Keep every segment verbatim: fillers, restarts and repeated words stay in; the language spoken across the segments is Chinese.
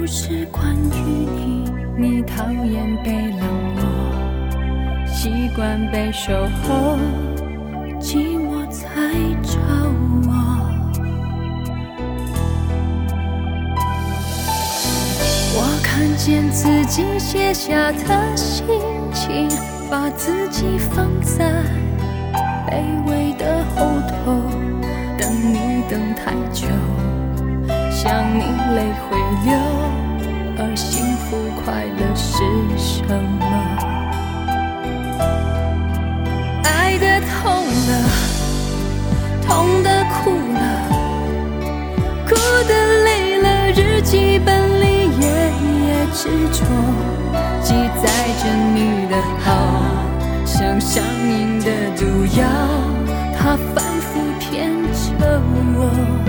都是关于你。你讨厌被冷落，习惯被守候，寂寞才找我。我看见自己写下的心情，把自己放在卑微的后头，等你等太久，想你泪会流，而幸福快乐是什么？爱的痛了，痛的哭了，哭的累了，日记本里夜夜执着，记载着你的好，像上瘾的毒药，它反复骗着我。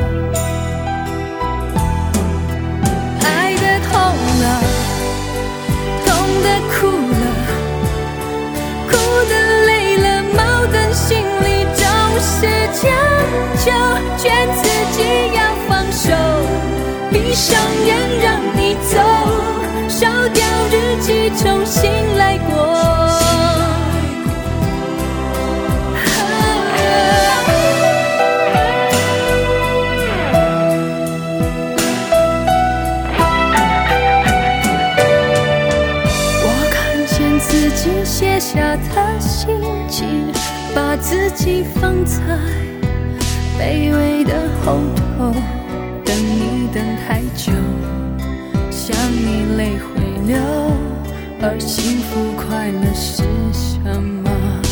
爱的痛了，痛的哭了，哭的累了，矛盾心里总是将就，劝自己要放手，闭上眼让你走，烧掉日记重新来过。写下的心情，把自己放在卑微的后头，等你等太久，想你泪会流，而幸福快乐是什么？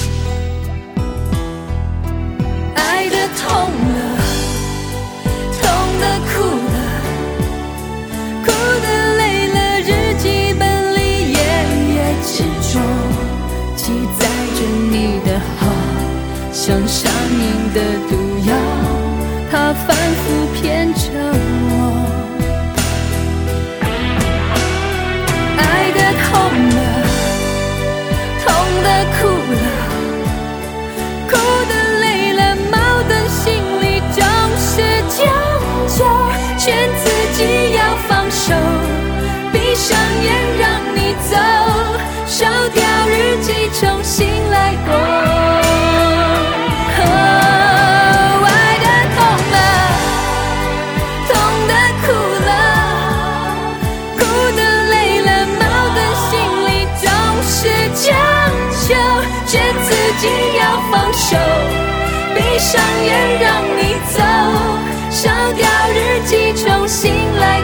爱的痛了，痛的哭了，哭的累了，日记本里夜夜执着，记载着你的好，像上瘾的毒药，它反复骗着我。爱的痛了，痛的哭了，哭的累了，矛盾心里总是将就，劝自己要放手，闭上眼让你走，烧掉日记重新来过。哦，爱的痛了，痛的哭了，哭的累了，矛盾心里总是将就，劝自己要放手，闭上眼让你走，烧掉日记重新来